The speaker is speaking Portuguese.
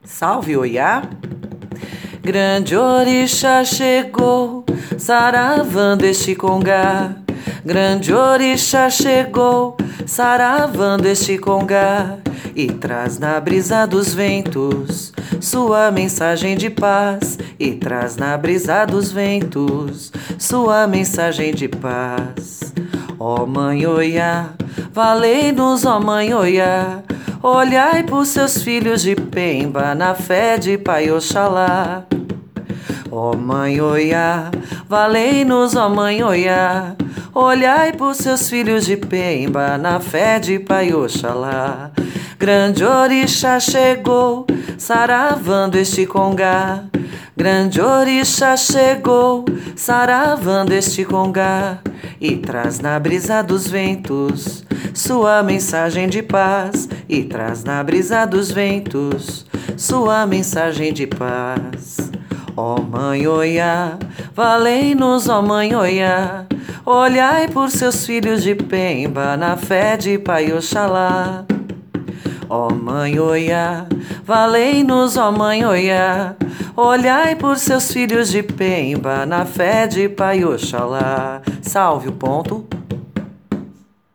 Salve, Oiá! Grande orixá chegou, saravando este congá. Grande orixá chegou, saravando este congá. E traz na brisa dos ventos sua mensagem de paz. E traz na brisa dos ventos sua mensagem de paz. Ó Mãe Oiá, valei-nos, ó Mãe Oiá. Olhai por seus filhos de Pemba, na fé de Pai Oxalá. Ó Mãe Oiá, valei-nos, ó Mãe Oiá. Olhai por seus filhos de Pemba, na fé de Pai Oxalá. Grande orixá chegou, saravando este congá. Grande orixá chegou, saravando este congá. E traz na brisa dos ventos sua mensagem de paz. E traz na brisa dos ventos sua mensagem de paz. Ó Mãe Oiá, valei-nos, ó Mãe Oiá. Olhai por seus filhos de Pemba, na fé de Pai Oxalá. Ó Mãe Oiá, valei-nos, ó Mãe Oiá. Olhai por seus filhos de Pemba, na fé de Pai Oxalá. Salve o ponto.